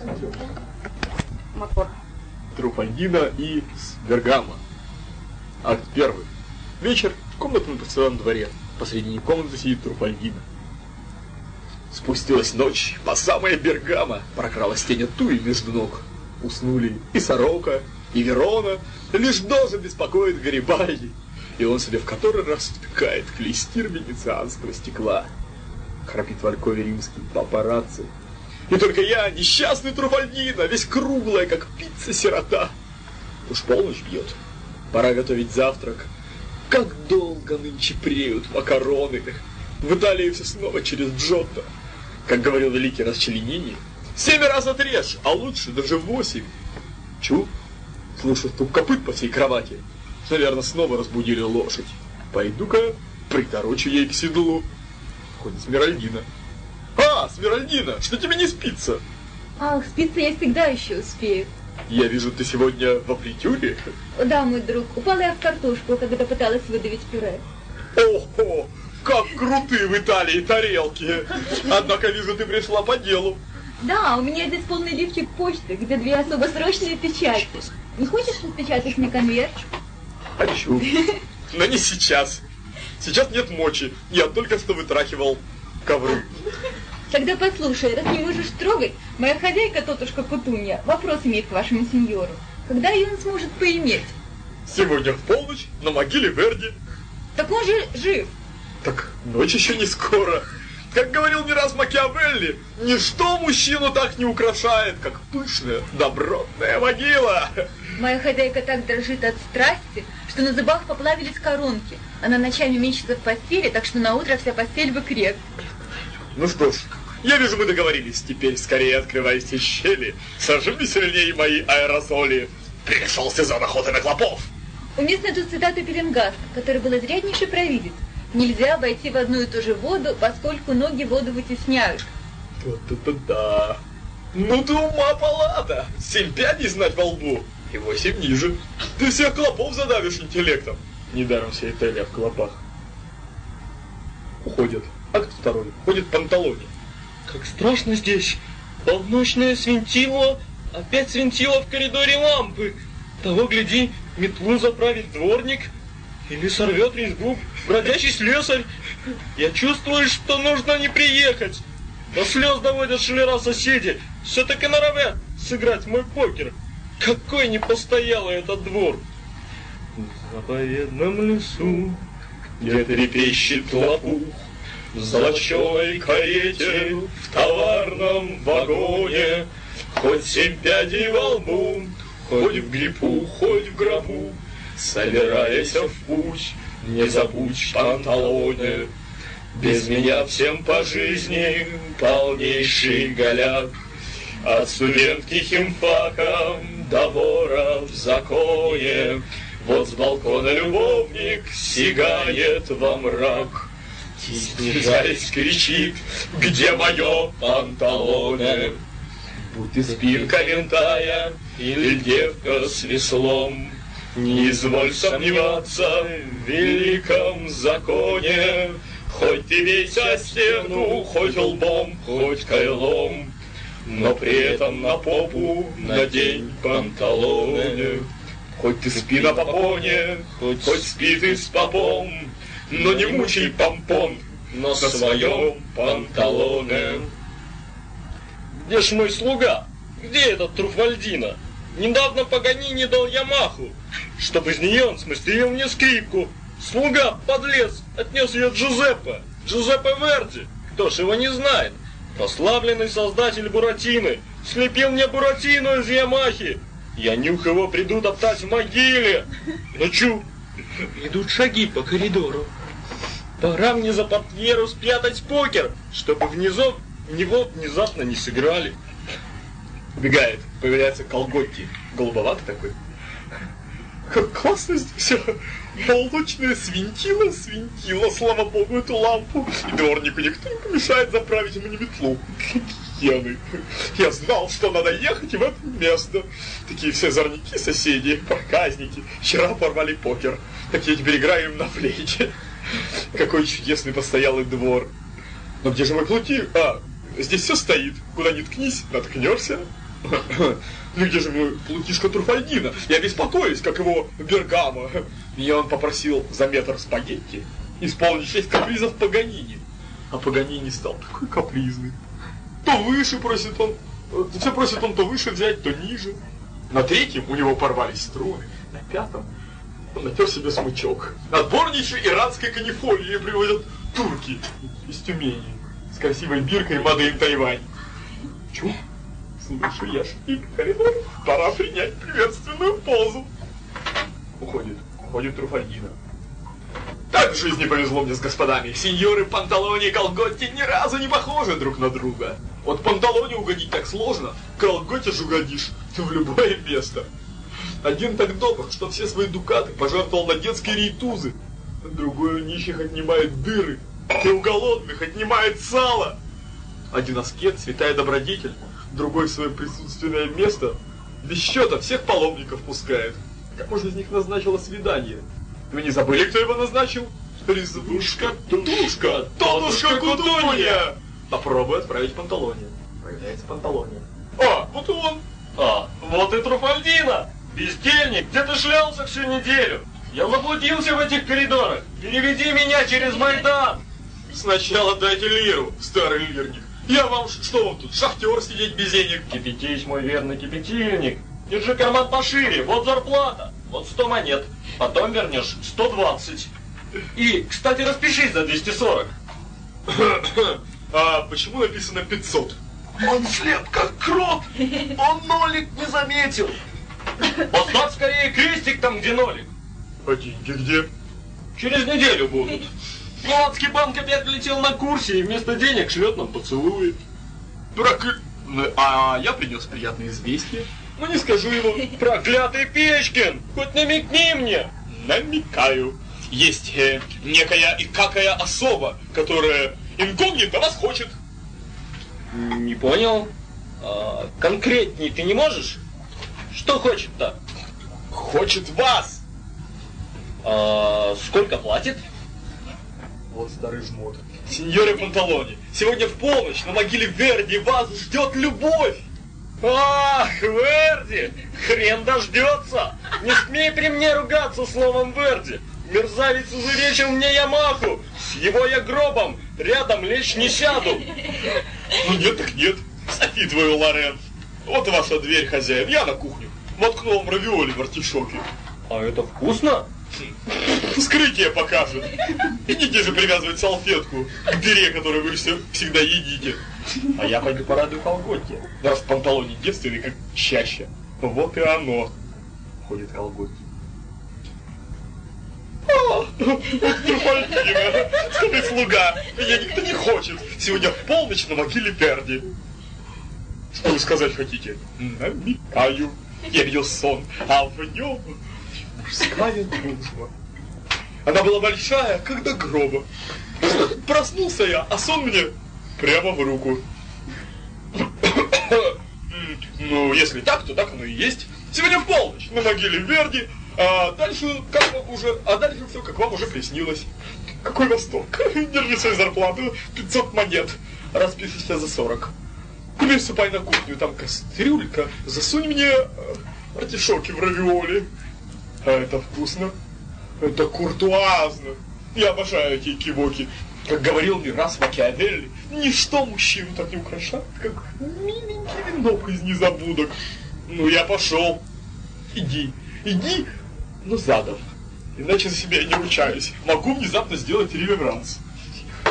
Мотор. Труфальдино и Свергама. Акт 1. Вечер. Комната на постоялом дворе. Посредине комнаты сидит Труфальдино. Спустилась ночь, по самое Бергама, прокралась тень от туи между ног. Уснули и сорока, и Верона, лишь доза беспокоит Гарибальди, и он себе в который раз втыкает клейстир венецианского стекла. Храпит в алькове римский папарацци. И только я, несчастный Труфальдино, весь круглая, как пицца-сирота. Уж полночь бьет, пора готовить завтрак. Как долго нынче преют макароны. В Италии все снова через Джотто. Как говорил великий Расчленини, 7 раз отрежь, а лучше даже 8. Чу, слышу стук копыт по всей кровати. Наверное, снова разбудили лошадь. Пойду-ка приторочу ей к седлу. Ходит Смиральдина. А, Смиральдина, что тебе не спится? Ах, спиться я всегда еще успею. Я вижу, ты сегодня в апритюре. Да, мой друг, упала я в картошку, когда пыталась выдавить пюре. Ого, как крутые в Италии тарелки. Однако вижу, ты пришла по делу. Да, у меня здесь полный лифчик почты, где 2 особо срочные печати. Не хочешь распечатать мне конверт? Хочу, но не сейчас. Сейчас нет мочи, я только что вытрахивал ковры. Тогда послушай, раз не можешь трогать, моя хозяйка, тетушка Путунья, вопрос имеет к вашему сеньору. Когда ее он сможет поиметь? Сегодня в полночь на могиле Верди. Так он же жив. Так ночь еще не скоро. Как говорил не раз Макиавелли, ничто мужчину так не украшает, как пышная, добротная могила. Моя хозяйка так дрожит от страсти, что на зубах поплавились коронки. Она ночами мечется в постели, так что на утро вся постель выкреп. Ну что ж, я вижу, мы договорились. Теперь скорее открывайте щели. Сожми сильнее мои аэрозоли. Пришел сезон охоты на клопов. Уместна тут цитата Пеленгаста, который был изряднейший провидец. Нельзя войти в одну и ту же воду, поскольку ноги воду вытесняют. Да-да-да. Ну ты ума палата. 7 пядей знать во лбу. И 8 ниже. Ты всех клопов задавишь интеллектом. Недаром вся Италия в клопах. Уходят. Акт 2. Ходит Панталони. Как страшно здесь. Полночное свинтило. Опять свинтило в коридоре лампы. Того, гляди, метлу заправит дворник. Или сорвет резьбу бродячий слесарь. Я чувствую, что нужно не приехать. До слез доводят шулера соседи. Все-таки норовят сыграть в мой покер. Какой непостоялый этот двор. В заповедном лесу, где трепещет лопух, в золоченой карете, в товарном вагоне, хоть 7 пядей во лбу, хоть в грипу, хоть в гробу, собираясь в путь, не забудь Панталоне. Без меня всем по жизни полнейший голяк, от студентки химфака до вора в законе. Вот с балкона любовник сигает во мрак, и, снижаясь, кричит: где мое Панталоне? Будь ты спинка винтая или девка с веслом, не изволь сомневаться в великом законе. Хоть ты весь о стену, хоть лбом, хоть кайлом, но при этом на попу надень панталоны. Хоть ты спи на попоне, хоть спи ты с попом, но не мучай помпон на своем панталоне. где ж мой слуга? Где этот Труфальдино? Недавно Паганини дал Ямаху, чтобы из нее он смастерил мне скрипку. Слуга, подлец, отнес ее Джузеппе Верди. Кто ж его не знает? Прославленный создатель Буратино слепил мне Буратино из Ямахи. Я нюх его приду топтать в могиле. Ночу. Идут шаги по коридору. Пора мне за портьеру спрятать покер, чтобы в него внезапно не сыграли. Убегает, появляется Колготти, голубоватый такой. Как классно здесь все. Полночное свинтило, слава богу, эту лампу. И дворнику никто не помешает заправить ему метлу. Гены. Я знал, что надо ехать и в это место. Такие все зорняки, соседи, проказники. Вчера порвали покер. Так я теперь играю им на флейте. Какой чудесный постоялый двор. Но где же мой плути? А, здесь все стоит. Куда ни ткнись, наткнешься. Ну где же мой плутишка Труфальдино? Я беспокоюсь, как его Бергамо. Меня он попросил за метр спагетти исполнить 6 капризов Паганини. А Паганини стал такой капризный. То выше просит он, все просит он то выше взять, то ниже. На третьем у него порвались струны, на пятом он натер себе смычок. Отборнейшей иранской канифолии приводят турки из Тюмени с красивой биркой Made in Тайвань. Чу? Слышу я шаги по коридору. Пора принять приветственную позу. Уходит Труфальдино. Так в жизни повезло мне с господами. Сеньоры Панталони и Колготти ни разу не похожи друг на друга. Вот Панталони угодить так сложно, Колготти же угодишь в любое место. Один так добр, что все свои дукаты пожертвовал на детские рейтузы. Другой у нищих отнимает дыры, и у голодных отнимает сало. Один аскет, святая добродетель, другой в свое присутственное место без счета всех паломников пускает. Кому же из них назначило свидание? Вы не забыли, кто его назначил? Резвушка, тушка, тонушка, кудунья! Попробуй отправить Панталони. Появляется Панталони. А, вот и он! А, вот и Труфальдино! Бездельник, где ты шлялся всю неделю? Я заблудился в этих коридорах. Переведи меня через Майдан. Сначала дайте лиру, старый лирник. Я вам, что вам тут, шахтер сидеть без денег? Кипятись, мой верный кипятильник. Держи карман пошире, вот зарплата. Вот 100 монет. Потом вернешь 120. И, кстати, распишись за 240. А почему написано 500? Он слеп, как крот. Он нолик не заметил. Поставь скорее крестик там, где нолик. А деньги где? Через неделю будут. Молодский банк опять летел на курсе и вместо денег шлет нам поцелуи. А я принес приятное известие. Ну не скажу ему. Проклятый Печкин, хоть намекни мне. Намекаю. Есть некая и какая особа, которая инкогнито вас хочет. Не понял. Конкретней ты не можешь? Что хочет-то? Хочет вас. Сколько платит? Вот старый жмот. Сеньоре Панталони, сегодня в полночь на могиле Верди вас ждет любовь. Ах, Верди! Хрен дождется! Не смей при мне ругаться словом Верди! Мерзавец изувечил мне Ямаху! С его я гробом рядом лечь не сяду! Ну нет так нет, сопи твою, Лорен. Вот и ваша дверь, хозяин, я на кухню. Воткнул вам равиоли в артишоке. А это вкусно? Вскрытие покажет. Идите же привязывать салфетку к дыре, которую вы все всегда едите. А я пойду порадую Колготти. Раз в Панталоне девственный, как чаще. Вот и оно. Ходит Колготти. Труфальдино, скажи, слуга, меня никто не хочет. Сегодня в полночь на могиле Верди. Что вы сказать хотите? Намекаю. Я видел сон, а в нем мужская дружба. Она была большая, как до гроба. Проснулся я, а сон мне прямо в руку. Ну, если так, то так оно и есть. Сегодня в полночь на могиле Верди, а дальше все, как вам уже приснилось. Какой восторг. Держи свою зарплату, 500 монет. Распишешься за 40. Теперь ступай на кухню, там кастрюлька. Засунь мне артишоки в равиоли. А это вкусно. Это куртуазно. Я обожаю эти кивоки. Как говорил не раз Макиавелли, ничто мужчину так не украшает, как миленький венок из незабудок. Ну, я пошел. Иди, но задом. Иначе за себя я не ручаюсь. Могу внезапно сделать реверанс.